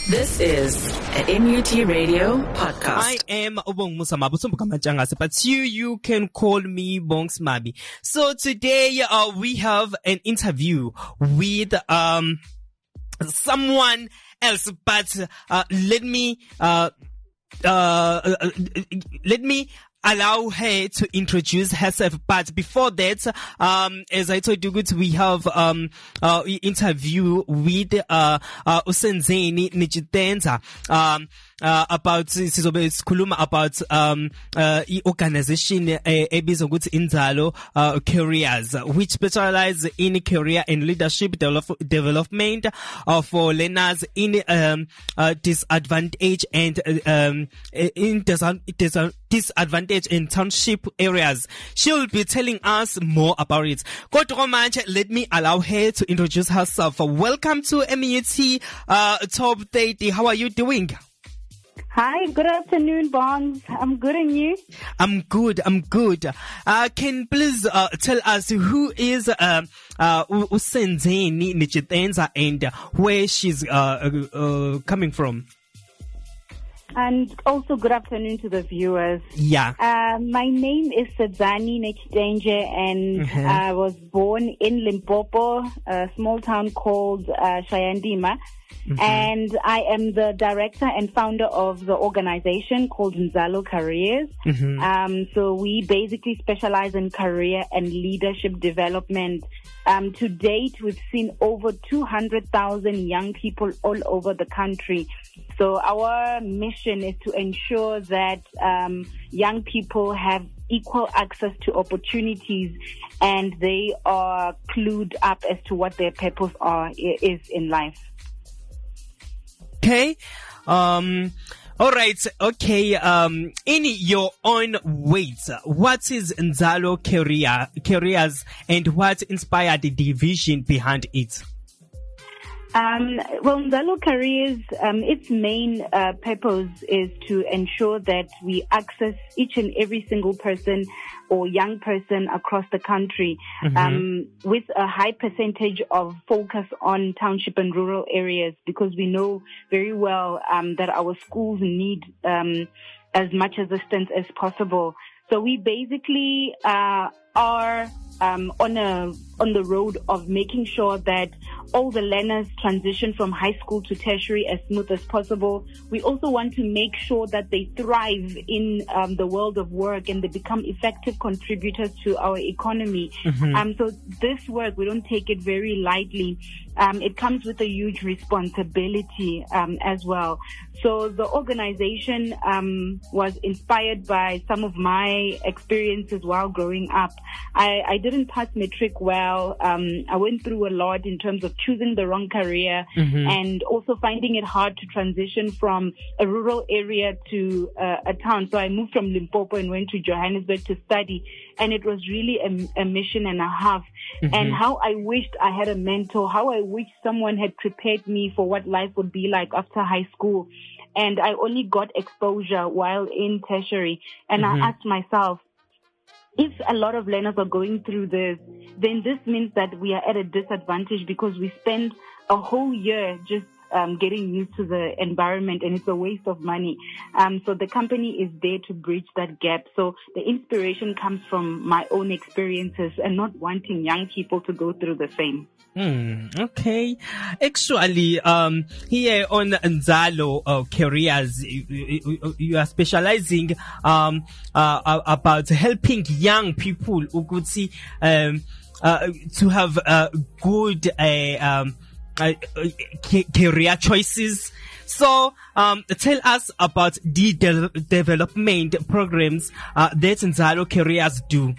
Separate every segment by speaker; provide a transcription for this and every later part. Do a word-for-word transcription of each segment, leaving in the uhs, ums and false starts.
Speaker 1: This is an M U T Radio podcast.
Speaker 2: I am Obong Musamabu, but you, you can call me Bongs Mabi. So today, uh, we have an interview with, um, someone else, but, uh, let me, uh, uh, uh let me allow her to introduce herself. But before that, um, as I told you, we have, um, uh, interview with, uh, uh, Usenzeni Nijitenza, um, uh, about, sizobe sikhuluma about, um, uh, organization, uh, ebizwa ukuthi Inzalo, uh, careers, which specialize in career and leadership develop, development, uh, for learners in, um, uh, disadvantaged and, um, in disadvantaged disadvantaged in township areas. She'll be telling us more about it. Kodwa manje, let me allow her to introduce herself. Welcome to M U T uh, Top thirty. How are you doing?
Speaker 3: Hi, good afternoon, Bonds. I'm good, and you?
Speaker 2: I'm good, I'm good. Uh, can please uh, tell us who is uh, uh, Usenzeni Nijitenza and where she's uh, uh, coming from?
Speaker 3: And also good afternoon to the viewers.
Speaker 2: Yeah.
Speaker 3: Uh, my name is Sadzani Nechitenje, and
Speaker 2: Uh-huh.
Speaker 3: I was born in Limpopo, a small town called uh, Shayandima. And I am the director and founder of the organization called Nzalo Careers.
Speaker 2: Mhm.
Speaker 3: Um, so we basically specialize in career and leadership development. Um, to date, we've seen over two hundred thousand young people all over the country. So our mission is to ensure that um, young people have equal access to opportunities and they are clued up as to what their purpose are, is in life.
Speaker 2: Okay. Um, all right. Okay. Um, in your own words, what is Nzalo Career, Careers and what inspired the division behind it?
Speaker 3: Um, well, Nzalo Careers, um, its main uh, purpose is to ensure that we access each and every single person or young person across the country,
Speaker 2: Mm-hmm.
Speaker 3: um, with a high percentage of focus on township and rural areas, because we know very well um, that our schools need um, as much assistance as possible. So we basically uh, are um, on a on the road of making sure that all the learners transition from high school to tertiary as smooth as possible. We also want to make sure that they thrive in um, the world of work and they become effective contributors to our economy.
Speaker 2: Mhm.
Speaker 3: Um, so this work, we don't take it very lightly. Um, it comes with a huge responsibility um, as well. So the organization um, was inspired by some of my experiences while growing up. I, I didn't pass matric well. Um, I went through a lot in terms of choosing the wrong career
Speaker 2: Mhm.
Speaker 3: and also finding it hard to transition from a rural area to uh, a town. So I moved from Limpopo and went to Johannesburg to study. And it was really a, a mission and a half.
Speaker 2: Mhm.
Speaker 3: And how I wished I had a mentor, how I wished someone had prepared me for what life would be like after high school. And I only got exposure while in tertiary. And
Speaker 2: Mhm.
Speaker 3: I asked myself, if a lot of learners are going through this, then this means that we are at a disadvantage because we spend a whole year just um, getting used to the environment, and it's a waste of money. Um, so the company is there to bridge that gap. So the inspiration comes from my own experiences and not wanting young people to go through the same.
Speaker 2: Hmm, okay. Actually, um, here on Nzalo uh, Careers, you, you, you are specializing um, uh, about helping young people ukuthi, um, uh, to have uh, good uh, um, uh, uh, career choices. So, um, tell us about the de- development programs uh, that Nzalo Careers do.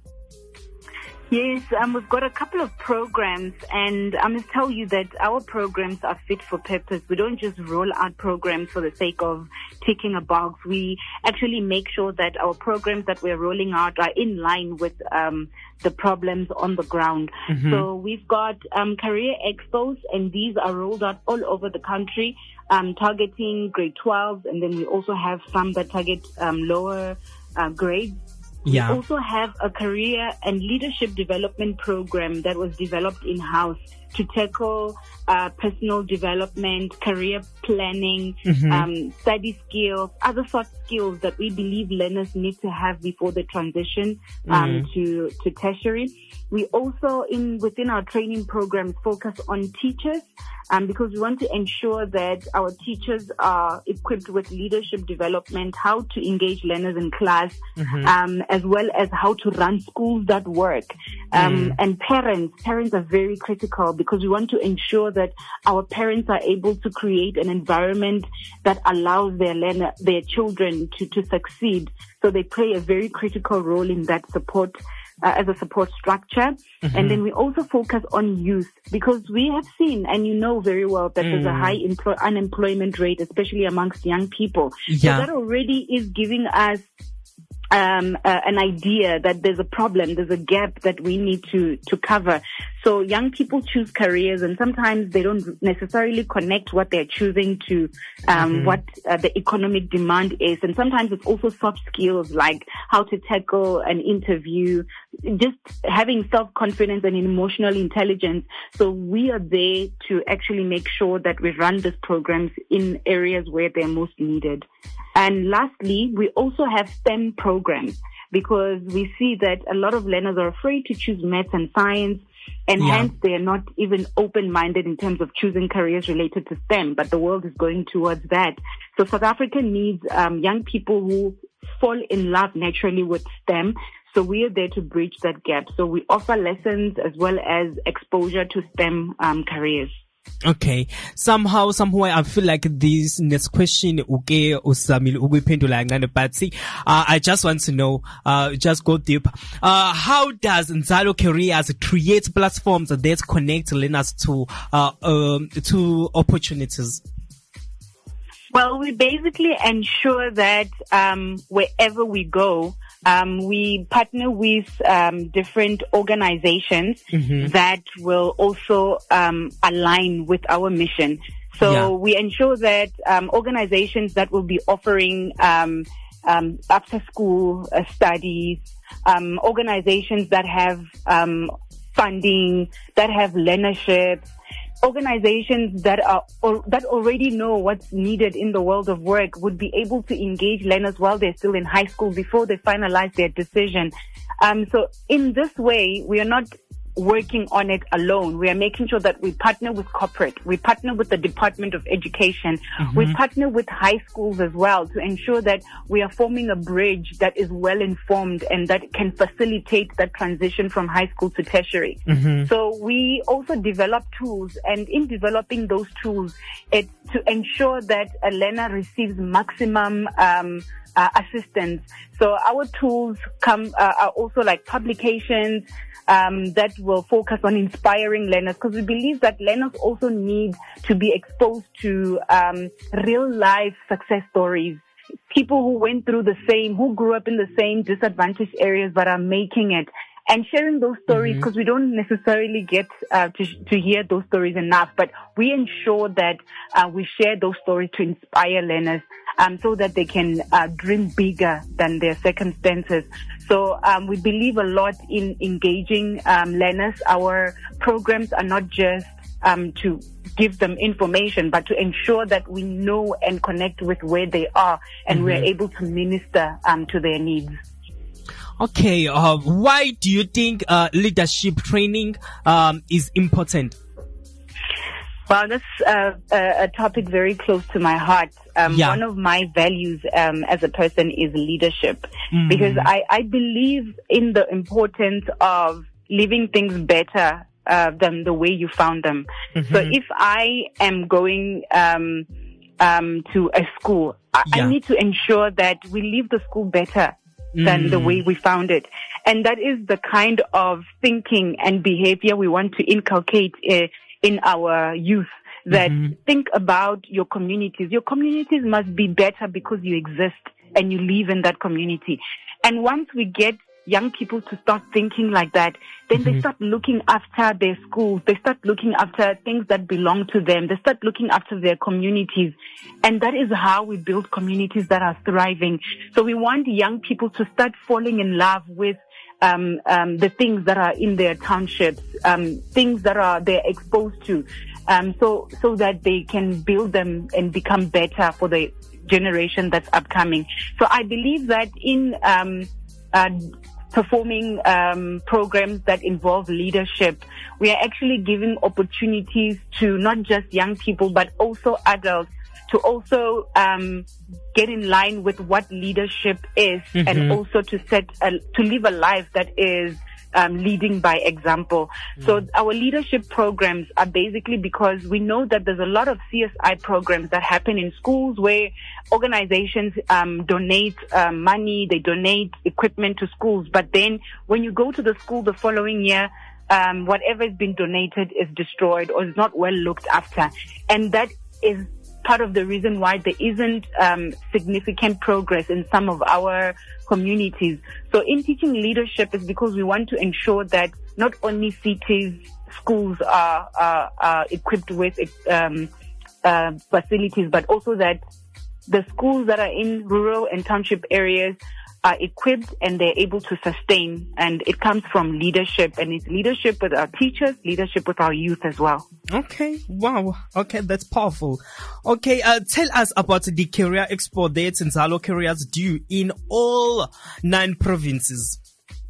Speaker 3: Yes, um, we've got a couple of programs, and I must tell you that our programs are fit for purpose. We don't just roll out programs for the sake of ticking a box. We actually make sure that our programs that we're rolling out are in line with um, the problems on the ground.
Speaker 2: Mhm.
Speaker 3: So we've got um, career expos, and these are rolled out all over the country, um, targeting grade twelve, and then we also have some that target um, lower uh, grades.
Speaker 2: Yeah.
Speaker 3: We also have a career and leadership development program that was developed in-house to tackle uh, personal development, career planning,
Speaker 2: Mm-hmm.
Speaker 3: um, study skills, other soft skills that we believe learners need to have before the transition um,
Speaker 2: Mm.
Speaker 3: to, to tertiary. We also, in within our training programs, focus on teachers um, because we want to ensure that our teachers are equipped with leadership development, how to engage learners in class,
Speaker 2: Mm-hmm.
Speaker 3: um, as well as how to run schools that work. Um,
Speaker 2: Mm.
Speaker 3: And parents, parents are very critical because we want to ensure that our parents are able to create an environment that allows their learner, their children to, to succeed. So they play a very critical role in that support. Uh, as a support structure.
Speaker 2: Mm-hmm.
Speaker 3: And then we also focus on youth because we have seen, and you know very well, that there's a
Speaker 2: Mm.
Speaker 3: high employ- unemployment rate, especially amongst young people.
Speaker 2: Yeah.
Speaker 3: So that already is giving us um, uh, an idea that there's a problem, there's a gap that we need to, to cover. So young people choose careers and sometimes they don't necessarily connect what they're choosing to um,
Speaker 2: Mm-hmm.
Speaker 3: what uh, the economic demand is. And sometimes it's also soft skills like how to tackle an interview, just having self-confidence and emotional intelligence. So we are there to actually make sure that we run these programs in areas where they're most needed. And lastly, we also have STEM programs because we see that a lot of learners are afraid to choose maths and science, and
Speaker 2: Yeah.
Speaker 3: hence they are not even open-minded in terms of choosing careers related to STEM, but the world is going towards that. So South Africa needs um, young people who fall in love naturally with STEM. So we are there to bridge that gap. So we offer lessons as well as exposure to STEM um, careers.
Speaker 2: Okay. Somehow, somewhere, I feel like this next question, okay, usamil ukuyiphendula kancane, but see, uh, I just want to know, uh, just go deep. Uh, how does Nzalo Careers create platforms that connect learners to, uh, um, to opportunities?
Speaker 3: Well, we basically ensure that um, wherever we go, um, we partner with um, different organizations
Speaker 2: Mm-hmm.
Speaker 3: that will also um, align with our mission. So
Speaker 2: Yeah.
Speaker 3: we ensure that um, organizations that will be offering um, um, after-school uh, studies, um, organizations that have um, funding, that have learnership, organizations that are or, that already know what's needed in the world of work would be able to engage learners while they're still in high school before they finalize their decision. Um, so in this way, we are not working on it alone. We are making sure that we partner with corporate, we partner with the Department of Education,
Speaker 2: Mm-hmm.
Speaker 3: we partner with high schools as well to ensure that we are forming a bridge that is well informed and that can facilitate that transition from high school to tertiary.
Speaker 2: Mm-hmm.
Speaker 3: So we also develop tools, and in developing those tools, it's to ensure that a learner receives maximum um, uh, assistance. So our tools come uh, are also like publications um, that will focus on inspiring learners, because we believe that learners also need to be exposed to um, real life success stories. People who went through the same, who grew up in the same disadvantaged areas but are making it. And sharing those stories, because we don't necessarily get uh, to to hear those stories enough, but we ensure that uh, we share those stories to inspire learners, um, so that they can uh, dream bigger than their circumstances. So um, we believe a lot in engaging um, learners. Our programs are not just um, to give them information, but to ensure that we know and connect with where they are, and
Speaker 2: Mm-hmm.
Speaker 3: we're able to minister um, to their needs.
Speaker 2: Okay, uh, why do you think uh, leadership training um, is important?
Speaker 3: Well, that's uh, a, a topic very close to my heart. Um,
Speaker 2: Yeah.
Speaker 3: One of my values um, as a person is leadership,
Speaker 2: Mm.
Speaker 3: because I, I believe in the importance of leaving things better uh, than the way you found them.
Speaker 2: Mm-hmm.
Speaker 3: So if I am going um, um, to a school, I,
Speaker 2: Yeah.
Speaker 3: I need to ensure that we leave the school better than the
Speaker 2: Mm.
Speaker 3: way we found it. And that is the kind of thinking and behavior we want to inculcate uh, in our youth, that
Speaker 2: Mhm.
Speaker 3: think about your communities. Your communities must be better because you exist and you live in that community. And once we get young people to start thinking like that, then they start looking after their schools. They start looking after things that belong to them. They start looking after their communities. And that is how we build communities that are thriving. So we want young people to start falling in love with um, um, the things that are in their townships, um, things that are they're exposed to, um, so so that they can build them and become better for the generation that's upcoming. So I believe that in um, uh, performing um, programs that involve leadership, we are actually giving opportunities to not just young people but also adults to also um, get in line with what leadership is, mm-hmm. and also to set a, to live a life that is um, leading by example. Mm-hmm. So our leadership programs are basically because we know that there's a lot of C S I programs that happen in schools where organizations um, donate um, money, they donate equipment to schools, but then when you go to the school the following year, um, whatever has been donated is destroyed or is not well looked after, and that is part of the reason why there isn't um, significant progress in some of our communities. So in teaching leadership is because we want to ensure that not only cities, schools are, are, are equipped with um, uh, facilities, but also that the schools that are in rural and township areas are equipped and they're able to sustain. And it comes from leadership, and it's leadership with our teachers, leadership with our youth as well.
Speaker 2: Okay. Wow. Okay. That's powerful. Okay. Uh, tell us about the Career Expo that Nzalo Careers do in all nine provinces.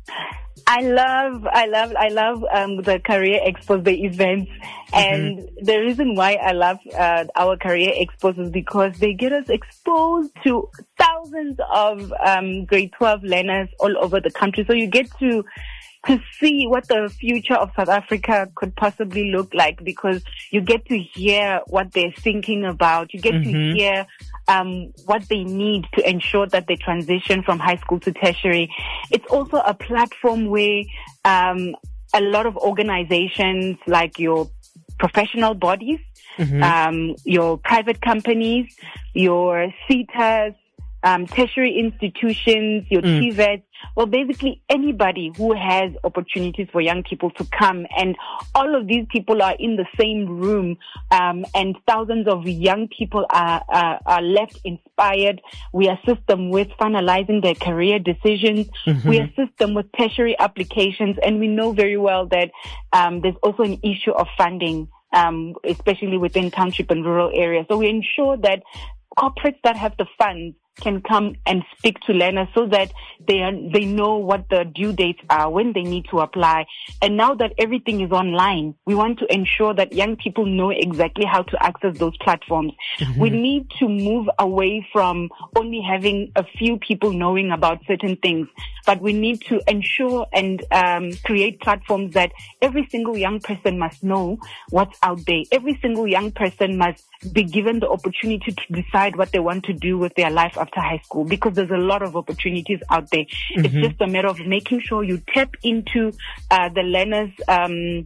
Speaker 3: I love, I love, I love um, the Career Expos, the events. And mm-hmm. the reason why I love uh, our Career Expos is because they get us exposed to thousands of um, grade twelve learners all over the country. So you get to to see what the future of South Africa could possibly look like, because you get to hear what they're thinking about. You get mm-hmm. to hear um, what they need to ensure that they transition from high school to tertiary. It's also a platform where um, a lot of organizations like your professional bodies, mm-hmm. um, your private companies, your C E T As, um, tertiary institutions, your mm. T V E Ts, well, basically anybody who has opportunities for young people to come, and all of these people are in the same room, um, and thousands of young people are, are, are left inspired. We assist them with finalizing their career decisions. Mm-hmm. We assist them with tertiary applications, and we know very well that um, there's also an issue of funding, um, especially within township and rural areas. So we ensure that corporates that have the funds can come and speak to learners so that they are, they know what the due dates are, when they need to apply. And now that everything is online, we want to ensure that young people know exactly how to access those platforms. Mm-hmm. We need to move away from only having a few people knowing about certain things, but we need to ensure and um, create platforms that every single young person must know what's out there. Every single young person must be given the opportunity to decide what they want to do with their life after high school, because there's a lot of opportunities out there. Mm-hmm. It's just a matter of making sure you tap into uh, the learners, um,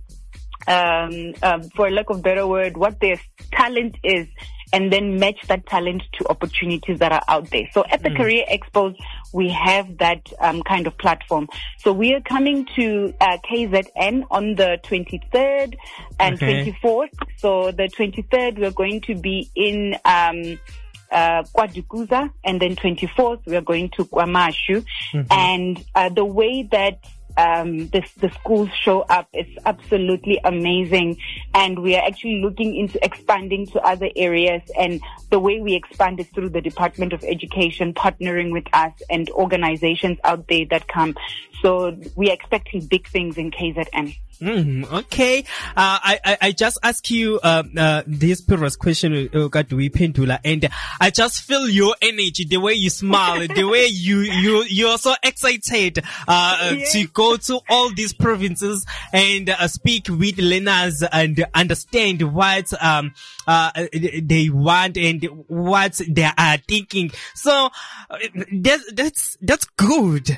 Speaker 3: um, uh, for lack of a better word, what their talent is, and then match that talent to opportunities that are out there. So at the mm. Career Expos, we have that um, kind of platform. So we are coming to uh, K Z N on the twenty-third and okay. twenty-fourth. So the twenty-third, we're going to be in um, uh, KwaDukuza, and then twenty-fourth, we're going to KwaMashu. Mm-hmm. And uh, the way that Um, the, the schools show up, it's absolutely amazing. And we are actually looking into expanding to other areas. And the way we expand is through the Department of Education partnering with us and organizations out there that come. So we are expecting big things in K Z N.
Speaker 2: Mm, okay. Uh, I, I, I just ask you, uh, uh, this previous question, uh, Pendula, and I just feel your energy, the way you smile, the way you, you, you're so excited, uh, yeah. to go to all these provinces and uh, speak with learners and understand what, um, uh, they want and what they are thinking. So, uh, that's, that's, that's good.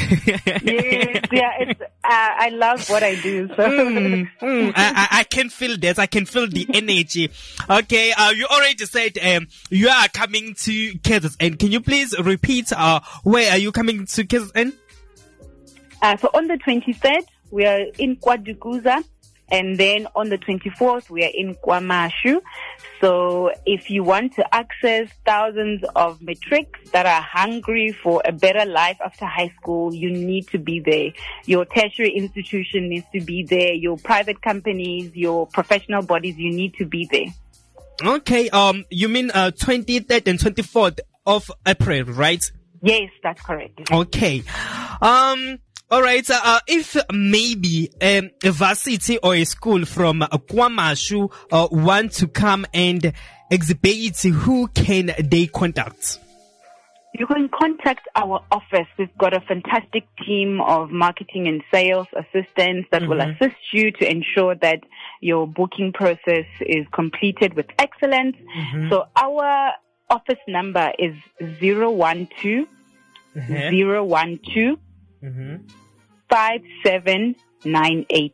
Speaker 3: Yes, yeah, it's, uh, I love what I do. So.
Speaker 2: mm, mm, I, I can feel that. I can feel the energy. Okay, uh, you already said um, you are coming to K Z N. Can you please repeat uh, where are you coming to K Z N?
Speaker 3: Uh, so on the twenty-third, we are in KwaDukuza, And then on the twenty-fourth, we are in KwaMashu. So if you want to access thousands of matrics that are hungry for a better life after high school, you need to be there. Your tertiary institution needs to be there. Your private companies, your professional bodies, you need to be there.
Speaker 2: Okay, um, you mean uh, twenty-third and twenty-fourth of April, right?
Speaker 3: Yes, that's correct.
Speaker 2: Okay. Um, all right. Uh, uh, if maybe um, a varsity or a school from uh, KwaMashu uh, want to come and exhibit, who can they contact?
Speaker 3: You can contact our office. We've got a fantastic team of marketing and sales assistants that mm-hmm. will assist you to ensure that your booking process is completed with excellence. Mm-hmm. So our office number is zero one two
Speaker 2: mm-hmm.
Speaker 3: zero one two
Speaker 2: mm-hmm.
Speaker 3: five seven nine eight.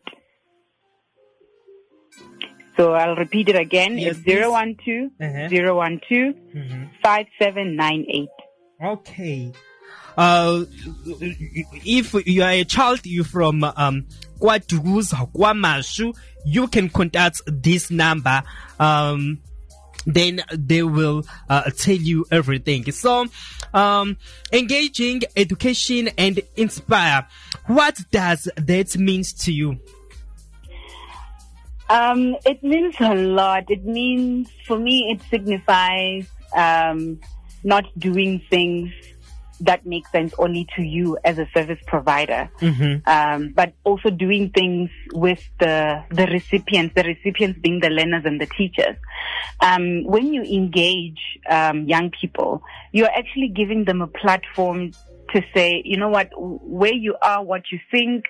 Speaker 3: So I'll repeat it again.
Speaker 2: Yes,
Speaker 3: it's zero one two zero one two five seven nine eight.
Speaker 2: Okay. Uh, if you are a child, you from um KwaDukuza, KwaMashu, you can contact this number. Um, then they will uh, tell you everything. So, um, engaging, education, and inspire. What does that mean to you?
Speaker 3: Um, it means a lot. It means, for me, it signifies um, not doing things that make sense only to you as a service provider,
Speaker 2: mm-hmm.
Speaker 3: um, but also doing things with the the recipients, the recipients being the learners and the teachers. Um, when you engage um, young people, you're actually giving them a platform to say, you know what, where you are, what you think,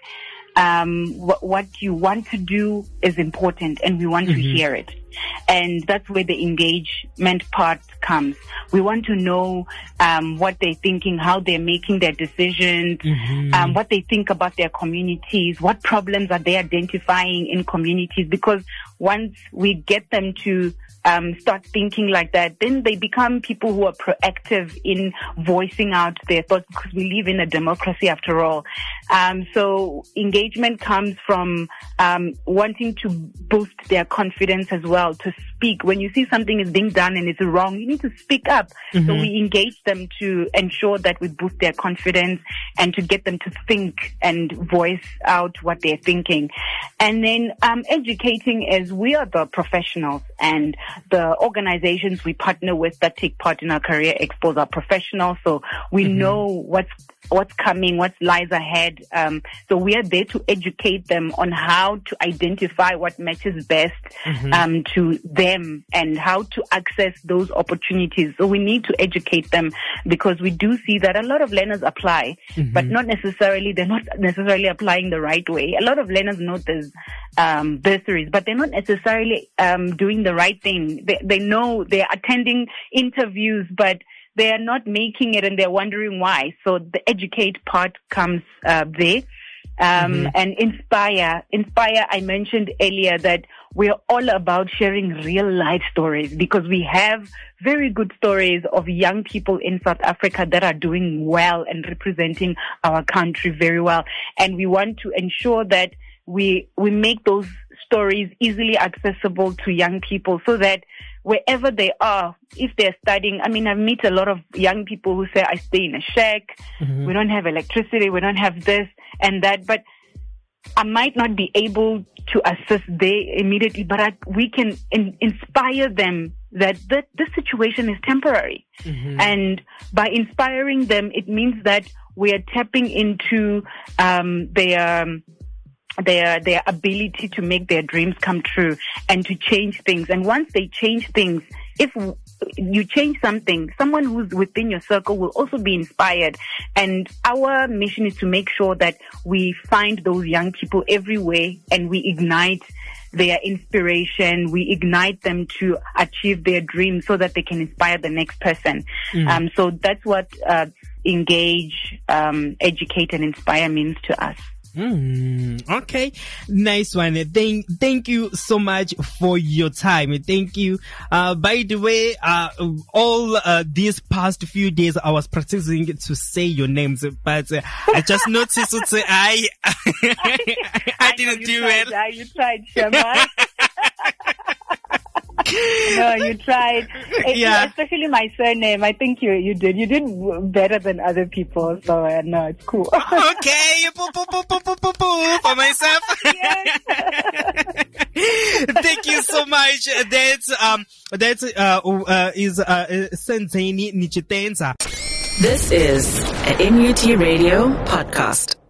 Speaker 3: um, wh- what you want to do is important, and we want mm-hmm. to hear it. And that's where the engagement part comes. We want to know um, what they're thinking, how they're making their decisions,
Speaker 2: mm-hmm.
Speaker 3: um, what they think about their communities, what problems are they identifying in communities. Because once we get them to um, start thinking like that, then they become people who are proactive in voicing out their thoughts, because we live in a democracy after all. Um, so engagement comes from um, wanting to boost their confidence as well, to speak. When you see something is being done and it's wrong, you need to speak up. Mm-hmm. So we engage them to ensure that we boost their confidence and to get them to think and voice out what they're thinking. And then um, educating is, we are the professionals, and the organizations we partner with that take part in our career expos are professionals. So we mm-hmm. know what's what's coming, what lies ahead. Um, so we are there to educate them on how to identify what matches best mm-hmm. um, to them and how to access those opportunities. So we need to educate them, because we do see that a lot of learners apply, mm-hmm. but not necessarily, they're not necessarily applying the right way. A lot of learners know there's um, bursaries, but they're not necessarily um, doing the right thing. They, they know they're attending interviews, but they are not making it, and they're wondering why. So the educate part comes uh, there. Um, mm-hmm. And inspire. Inspire, I mentioned earlier that we're all about sharing real life stories, because we have very good stories of young people in South Africa that are doing well and representing our country very well. And we want to ensure that we, we make those stories easily accessible to young people, so that wherever they are, if they're studying, I mean, I've met a lot of young people who say, I stay in a shack, mm-hmm. we don't have electricity, we don't have this and that, but I might not be able to assist there immediately, but I, we can in, inspire them that th- this situation is temporary. Mm-hmm. And by inspiring them, it means that we are tapping into um, their... Um, their their ability to make their dreams come true and to change things. And once they change things, if you change something, someone who's within your circle will also be inspired. And our mission is to make sure that we find those young people everywhere, and we ignite their inspiration, we ignite them to achieve their dreams, so that they can inspire the next person. Mm. Um, so that's what uh, engage, um, educate, and inspire means to us.
Speaker 2: Mm, okay, nice one. Thank, thank you so much for your time. Thank you. Uh, by the way, uh, all uh, these past few days I was practicing to say your names, but uh, I just noticed that I, I, I didn't do
Speaker 3: tried,
Speaker 2: it.
Speaker 3: Uh, you tried, Shema. No, you tried.
Speaker 2: Yeah.
Speaker 3: Especially my surname. I think you you did. You did better than other people. So uh, no, it's cool.
Speaker 2: Okay, poo, poo, poo, poo, poo, poo, poo, for myself. Thank you so much. That's um that uh, uh is uh Senzeni Nichitenza.
Speaker 1: This is a M U T Radio podcast.